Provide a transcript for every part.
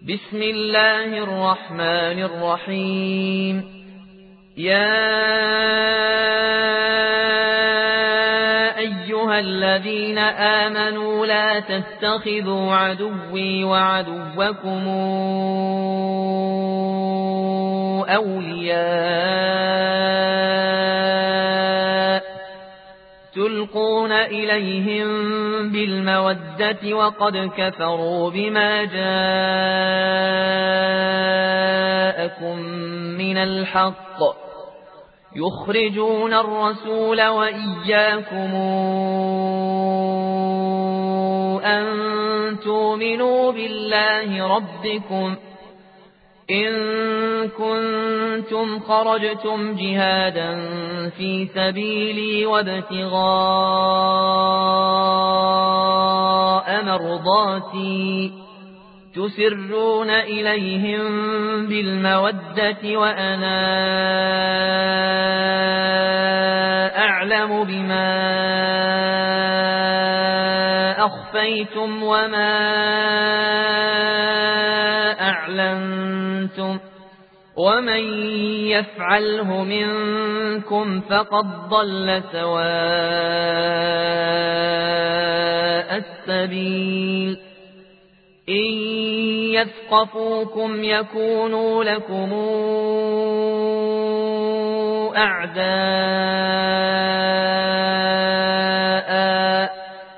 بسم الله الرحمن الرحيم. يا أيها الذين آمنوا لا تتخذوا عدوي وعدوكم أولياء تلقون إليهم بالمودة وقد كفروا بما جاءكم من الحق يخرجون الرسول وإياكم أن تؤمنوا بالله ربكم إن كنتم خرجتم جهادا في سبيلي وابتغاء مرضاتي تسرون إليهم بالمودة وأنا أعلم بما أخفيتم وما أعلنتم ومن يفعله منكم فقد ضل سواء السبيل إن يثقفوكم يكونوا لكم أعداء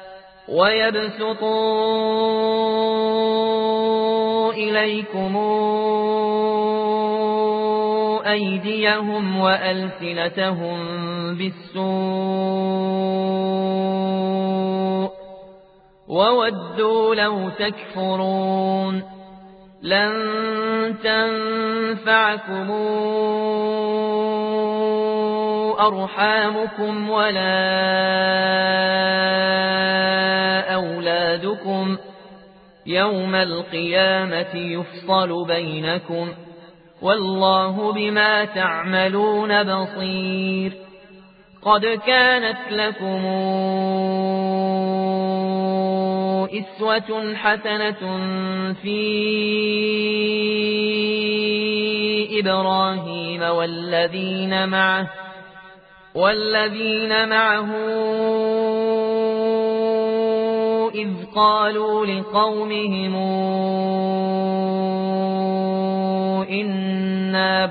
ويبسطوا إليكم أيديهم وألسنتهم بالسوء وودوا لو تكفرون لن تنفعكم أرحامكم ولا أولادكم يوم القيامة يفصل بينكم والله بما تعملون بصير قد كانت لكم أسوة حسنة في إبراهيم والذين معه إذ قالوا لقومهم إنا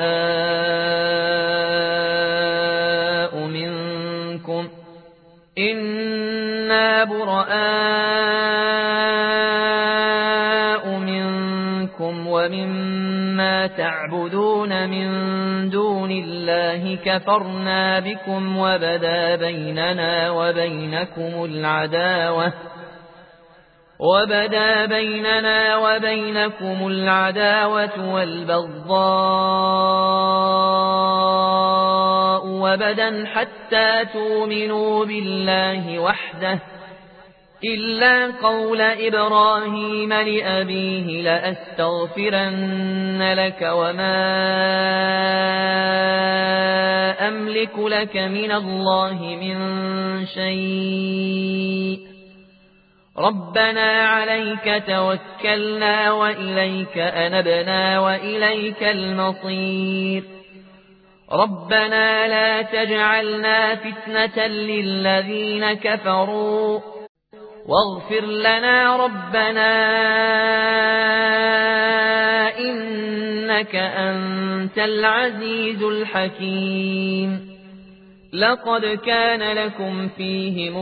براء منكم ومما تعبدون من دون الله كفرنا بكم وبدا بيننا وبينكم العداوة والبغضاء وبدا حتى تؤمنوا بالله وحده إلا قول إبراهيم لأبيه لأستغفرن لك وما أملك لك من الله من شيء ربنا عليك توكلنا وإليك أنبنا وإليك المصير ربنا لا تجعلنا فتنة للذين كفروا واغفر لنا ربنا إنك أنت العزيز الحكيم لقد كان لكم فيهم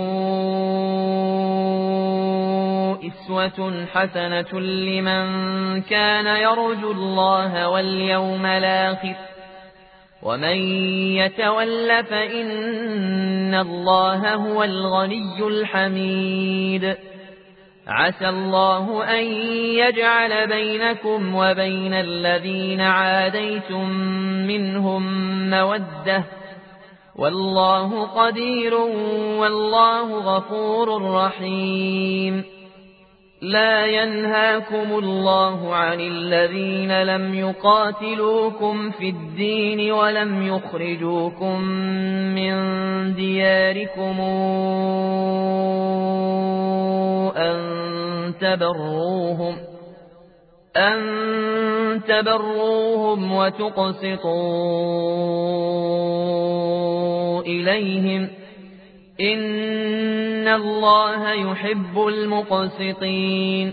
أسوة حسنة لمن كان يرجو الله واليوم الآخر ومن يتول فإن الله هو الغني الحميد عسى الله أن يجعل بينكم وبين الذين عاديتم منهم مودة والله قدير والله غفور رحيم لا ينهاكم الله عن الذين لم يقاتلوكم في الدين ولم يخرجوكم من دياركم أن أن تبروهم وتقسطوا إليهم إن الله يحب المقسطين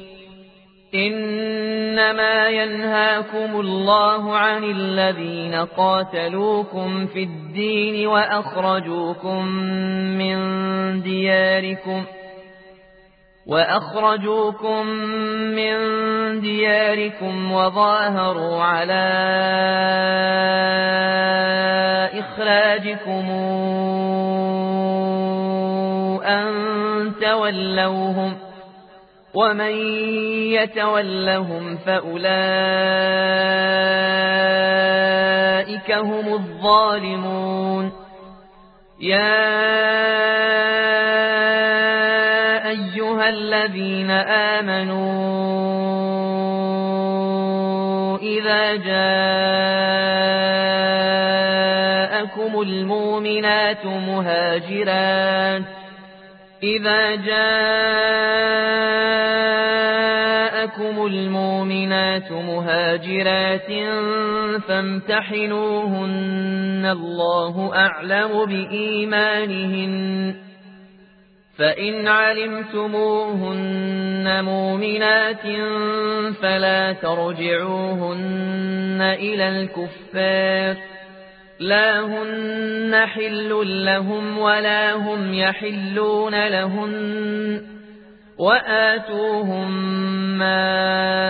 إنما ينهاكم الله عن الذين قاتلوكم في الدين وأخرجوكم من دياركم وظاهروا على إخراجكم أن تولوهم ومن يتولهم فأولئك هم الظالمون يا أيها الذين آمنوا إذا جاءكم المؤمنات مهاجرات فامتحنوهن الله أعلم بإيمانهن فإن علمتموهن مؤمنات فلا ترجعوهن إلى الكفار لا هن حل لهم ولا هم يحلون لهن وآتوهم ما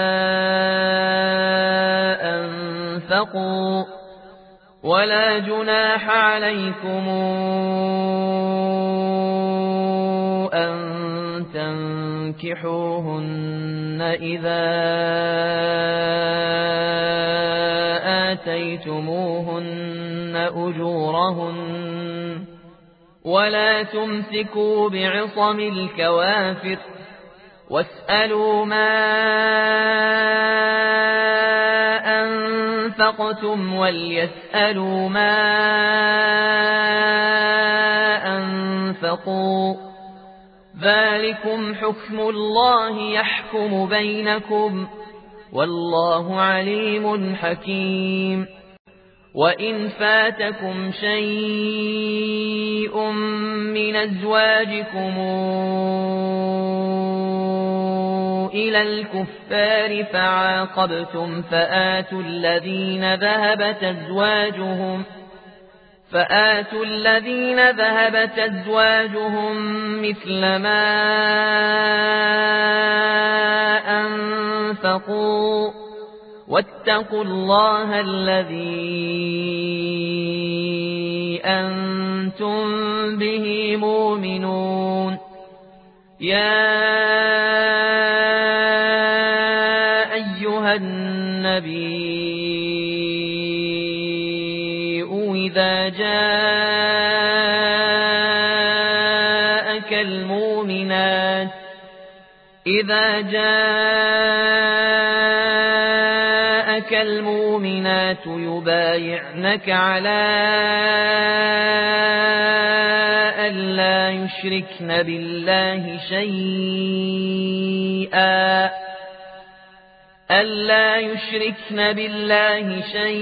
أنفقوا ولا جناح عليكم أن تنكحوهن إذا آتيتموهن أجورهن ولا تمسكوا بعصم الكوافر واسألوا ما أنفقتم وليسألوا ما أنفقوا ذلكم حكم الله يحكم بينكم والله عليم حكيم وإن فاتكم شيء من أزواجكم إلى الكفار فعاقبتم فآتوا الذين ذهبت أزواجهم مثل ما أنفقوا واتقوا الله الذي أنتم به مؤمنون يا أيها النبي إذا جاءك المؤمنات يبايعنك على ألا يشركن بالله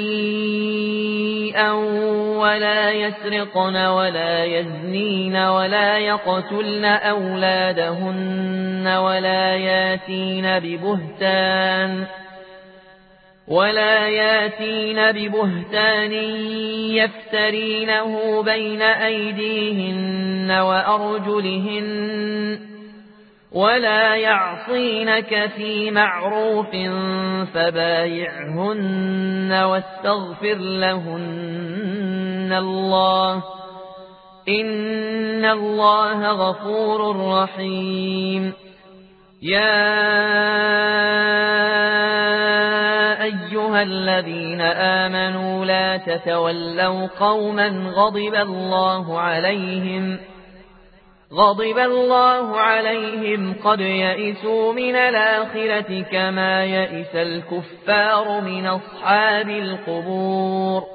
شيئا ولا يسرقن ولا يزنين ولا يقتلن أولادهن ولا ياتين ببهتان يفترينه بين أيديهن وأرجلهن ولا يعصينك في معروف فبايعهن واستغفر لهن الله إن الله غفور رحيم يا أيها الذين آمنوا لا تتولوا قوما غضب الله عليهم قد يئسوا من الآخرة كما يئس الكفار من أصحاب القبور